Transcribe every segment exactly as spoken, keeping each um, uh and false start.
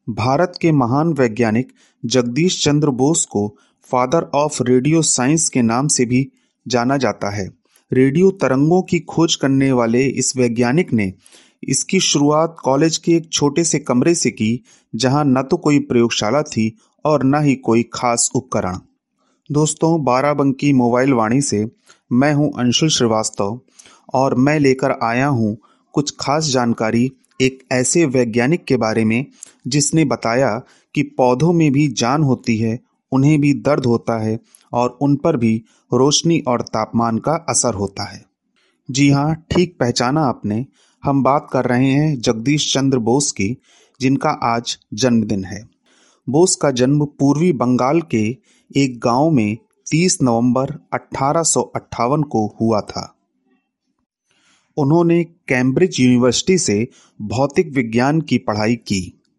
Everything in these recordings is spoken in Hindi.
भारत के महान वैज्ञानिक जगदीश चंद्र बोस को फादर ऑफ रेडियो साइंस के नाम से भी जाना जाता है। रेडियो तरंगों की खोज करने वाले इस वैज्ञानिक ने इसकी शुरुआत कॉलेज के एक छोटे से कमरे से की, जहां न तो कोई प्रयोगशाला थी और न ही कोई खास उपकरण। दोस्तों, बाराबंकी मोबाइल वाणी से मैं हूं अंशुल श्रीवास्तव और मैं लेकर आया हूं कुछ खास जानकारी एक ऐसे वैज्ञानिक के बारे में जिसने बताया कि पौधों में भी जान होती है, उन्हें भी दर्द होता है और उन पर भी रोशनी और तापमान का असर होता है। जी हाँ, ठीक पहचाना आपने। हम बात कर रहे हैं जगदीश चंद्र बोस की, जिनका आज जन्मदिन है। बोस का जन्म पूर्वी बंगाल के एक गांव में तीस नवंबर अठारह सौ अट्ठावन को हुआ था। उन्होंने कैम्ब्रिज यूनिवर्सिटी से भौतिक विज्ञान की पढ़ाई की।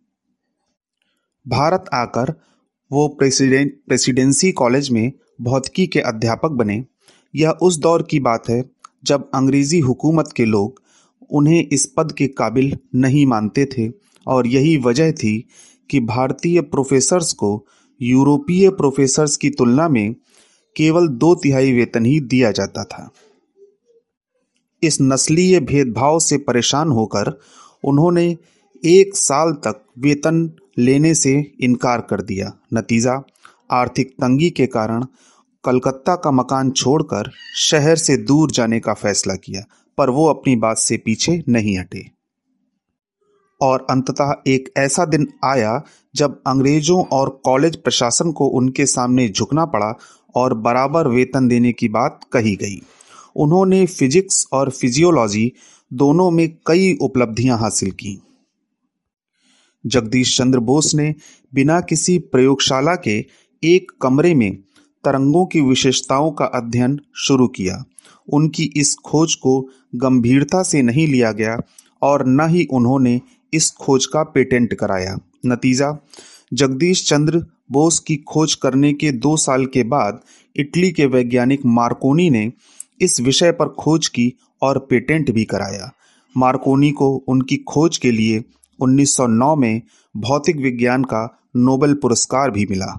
भारत आकर वो प्रेसिडेंट प्रेसिडेंसी कॉलेज में भौतिकी के अध्यापक बने। यह उस दौर की बात है जब अंग्रेजी हुकूमत के लोग उन्हें इस पद के काबिल नहीं मानते थे और यही वजह थी कि भारतीय प्रोफेसर्स को यूरोपीय प्रोफेसर्स की तुलना में केवल दो तिहाई वेतन ही दिया जाता था। इस नस्लीय भेदभाव से परेशान होकर उन्होंने एक साल तक वेतन लेने से इनकार कर दिया। नतीजा, आर्थिक तंगी के कारण कलकत्ता का मकान छोड़कर शहर से दूर जाने का फैसला किया, पर वो अपनी बात से पीछे नहीं हटे। और अंततः एक ऐसा दिन आया जब अंग्रेजों और कॉलेज प्रशासन को उनके सामने झुकना पड़ा और बराबर वेतन देने की बात कही गई। उन्होंने फिजिक्स और फिजियोलॉजी दोनों में कई उपलब्धियां हासिल की। जगदीश चंद्र बोस ने बिना किसी प्रयोगशाला के एक कमरे में तरंगों की विशेषताओं का अध्ययन शुरू किया। उनकी इस खोज को गंभीरता से नहीं लिया गया और न ही उन्होंने इस खोज का पेटेंट कराया। नतीजा, जगदीश चंद्र बोस की खोज करने के दो साल के बाद इटली के वैज्ञानिक मार्कोनी ने इस विषय पर खोज की और पेटेंट भी कराया। मार्कोनी को उनकी खोज के लिए उन्नीस सौ नौ में भौतिक विज्ञान का नोबेल पुरस्कार भी मिला।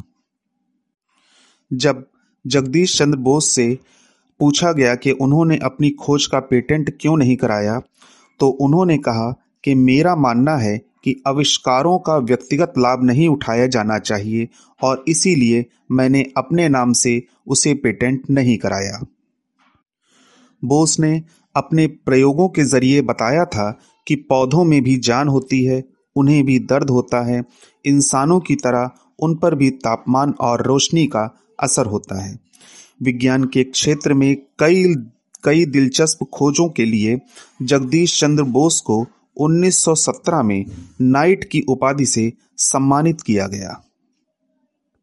जब जगदीश चंद्र बोस से पूछा गया कि उन्होंने अपनी खोज का पेटेंट क्यों नहीं कराया, तो उन्होंने कहा कि मेरा मानना है कि आविष्कारों का व्यक्तिगत लाभ नहीं उठाया जाना चाहिए और इसीलिए मैंने अपने नाम से उसे पेटेंट नहीं कराया। बोस ने अपने प्रयोगों के जरिए बताया था कि पौधों में भी जान होती है, उन्हें भी दर्द होता है, इंसानों की तरह उन पर भी तापमान और रोशनी का असर होता है। विज्ञान के क्षेत्र में कई कई दिलचस्प खोजों के लिए जगदीश चंद्र बोस को उन्नीस सौ सत्रह में नाइट की उपाधि से सम्मानित किया गया।